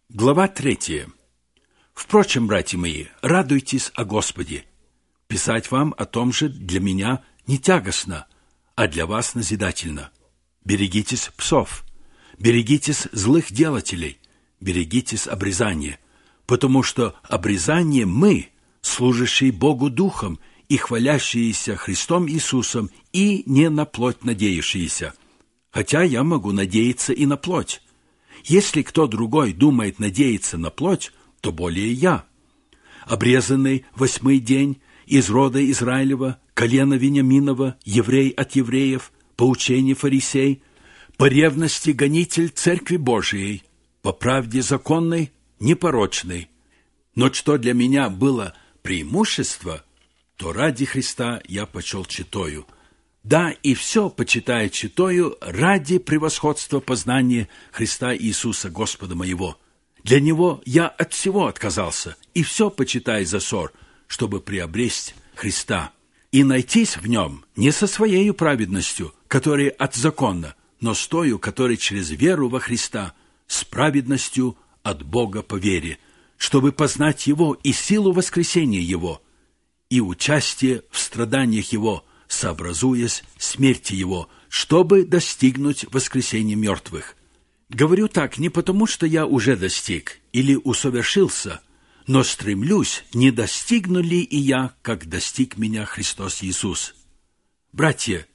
Глава 3. Впрочем, братья мои, радуйтесь о Господе. Писать вам о том же для меня не тягостно, а для вас назидательно. Берегитесь псов, берегитесь злых делателей, берегитесь обрезания, потому что обрезание мы, служащие Богу Духом и хвалящиеся Христом Иисусом, и не на плоть надеющиеся. Хотя я могу надеяться и на плоть. Если кто другой думает надеяться на плоть, то более я. Обрезанный 8-й день, из рода Израилева, колена Вениаминова, еврей от евреев, по учению фарисей, по ревности гонитель Церкви Божией, по правде законной, непорочной. Но что для меня было преимущество, то ради Христа я почел читою. Да, и все почитаю читою ради превосходства познания Христа Иисуса Господа моего. Для Него я от всего отказался, и все почитаю за ссор, чтобы приобрести Христа, и найтись в Нем не со своей праведностью, которая от закона, но с тою, которая через веру во Христа, с праведностью от Бога по вере, чтобы познать Его и силу воскресения Его, и участие в страданиях Его, сообразуясь смерти Его, чтобы достигнуть воскресения мертвых. Говорю так не потому, что я уже достиг или усовершился, но стремлюсь, не достигну ли и я, как достиг меня Христос Иисус. Братья,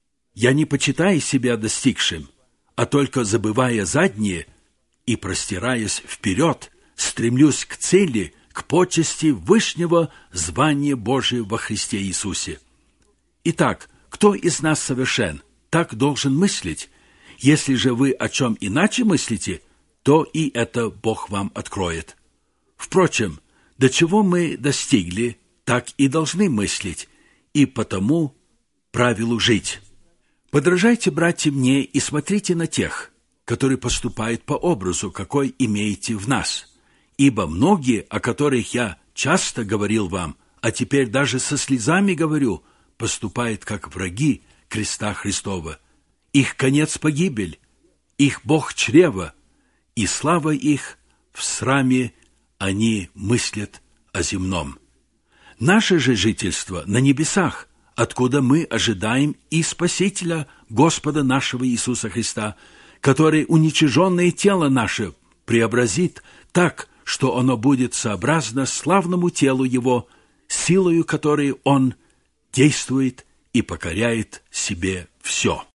я не почитаю себя достигшим, а только забывая заднее и простираясь вперед, стремлюсь к цели, к почести вышнего звания Божия во Христе Иисусе. Итак, кто из нас совершен, так должен мыслить. Если же вы о чем иначе мыслите, то и это Бог вам откроет. Впрочем, до чего мы достигли, так и должны мыслить, и потому правилу жить. Подражайте, братья, мне и смотрите на тех, которые поступают по образу, какой имеете в нас. Ибо многие, о которых я часто говорил вам, а теперь даже со слезами говорю, поступают как враги креста Христова. Их конец – погибель, их Бог – чрево, и слава их в сраме они мыслят о земном. Наше же жительство на небесах, откуда мы ожидаем и Спасителя Господа нашего Иисуса Христа, который уничиженное тело наше преобразит так, что оно будет сообразно славному телу Его, силою которой Он действует и покоряет себе все.